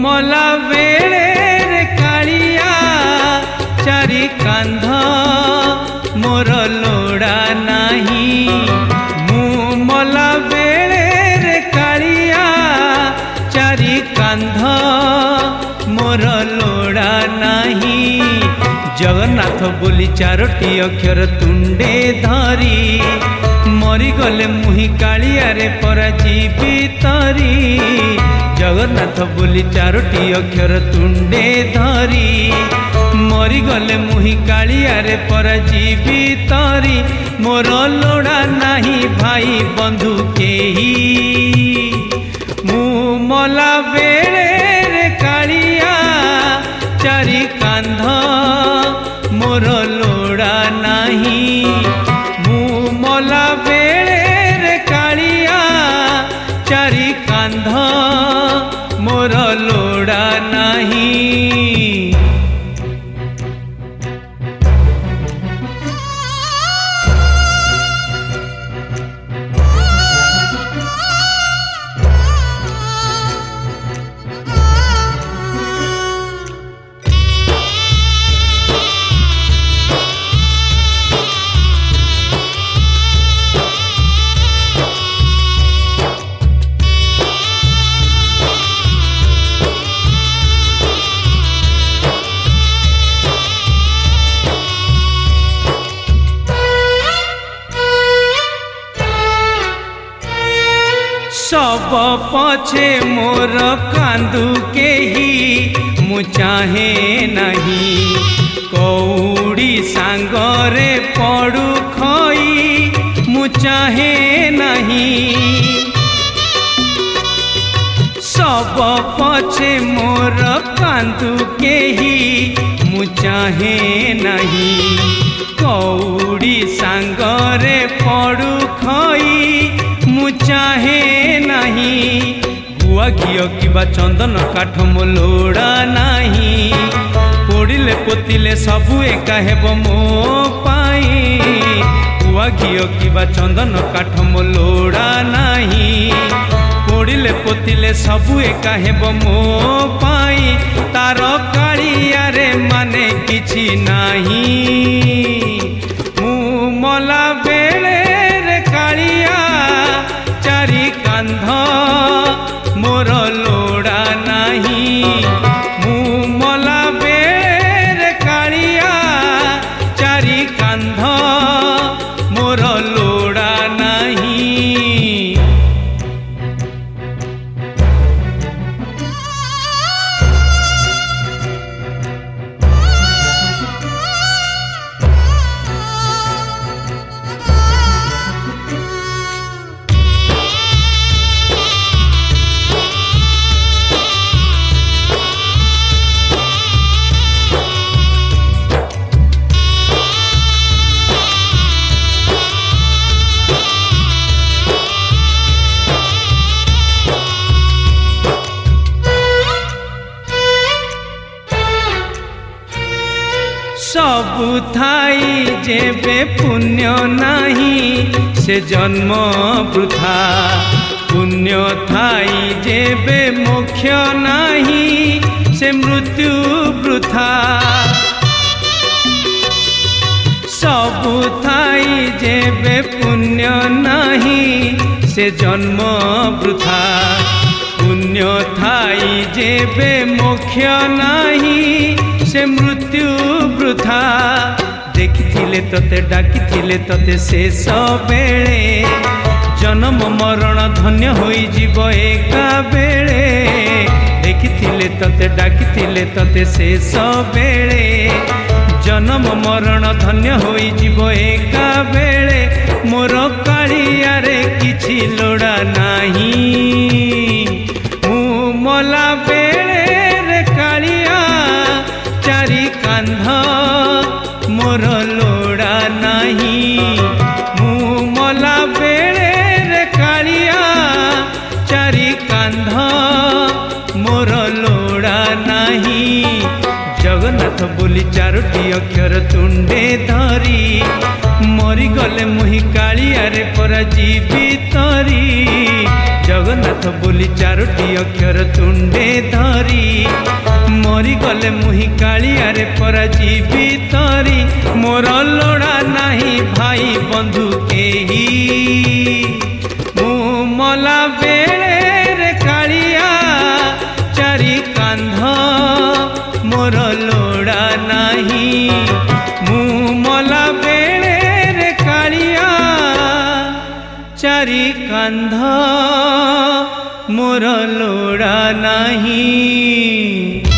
मला बेले रे कालिया चारि कांध मोर लोड़ा नाही। मु मला बेले रे कालिया चारि कांध मोर लोड़ा नाही। जगन्नाथ बोली चारोटी अक्षर तुंडे धरी मरी गले मुही कालिया रे परा जीवितरी। जगन्नाथ बोली चारोटी अक्षर तुंडे धरी मरी गले मुही कालिया रे परा जीवितरी। मोर लोड़ा नाही भाई बंधु केही मु मला बेले रे कालिया चारि कांध मोर लोड़ा नाही। मु मला बेले रे कालिया चारि कांध मोर लोड़ा नाही। सब पछे मोर कांदू केही मु चाहे नहीं। कौड़ी सांगरे पड़ू खई मु चाहे नहीं। सब पछे मोर कांदू केही मु चाहे नहीं। कौड़ी सांगरे पड़ू खई मु चाहे नहीं। गुआ घियो किबा चंदन काठ मो लोड़ा नहीं। पोड़िले पोतिले सबु एका हेब मो पाई। गुआ घियो किबा चंदन काठ मो लोड़ा नहीं। पोड़िले पोतिले सबु एका हेब मो पाई। तार कालिया रे माने किछि नहीं। मु मला बेले रे कालिया चारि कांध मोर लोड़ा नहीं। मु मला बेले रे कालिया चारि कांध मोर लोड़ा नहीं। सबु थाई जेबे पुण्य नहीं से जन्म वृथा। पुण्य थाई जेबे मोक्ष नहीं से मृत्यु वृथा। सबु थाई जेबे पुण्य नहीं से जन्म वृथा। पुण्य थाई जेबे मोक्ष नहीं से मृत्यु वृथा। देखिथिले तते डाकिथिले तते शेष बेले जन्म मरण धन्य होई जीव एका बेले। देखिथिले तते डाकिथिले तते शेष बेले जन्म मरण धन्य होई जीव एका बेले। मोर कालिया रे किछि लोड़ा नहीं। मु मला बेले रे कालिया चारि कांध मोर लोड़ा नहीं। मु मला बेले रे कालिया चारि कांध मोर लोड़ा नहीं। जगन्नाथ बोली चारोटी अक्षर तुंडे धरी मरी गले मुही कालिया रे परा जीवितरी। जगन्नाथ बोली चारोटी अक्षर तुंडे धरी मरीगले मुही कालियारे पराजीवी तरी मोर लोड़ा नहीं भाई बंधु केही मु मला बेले रे कालिया चारि कांध मोर लोड़ा नहीं मु मला बेले रे कालिया चारि कांध मोर लोड़ा नहीं।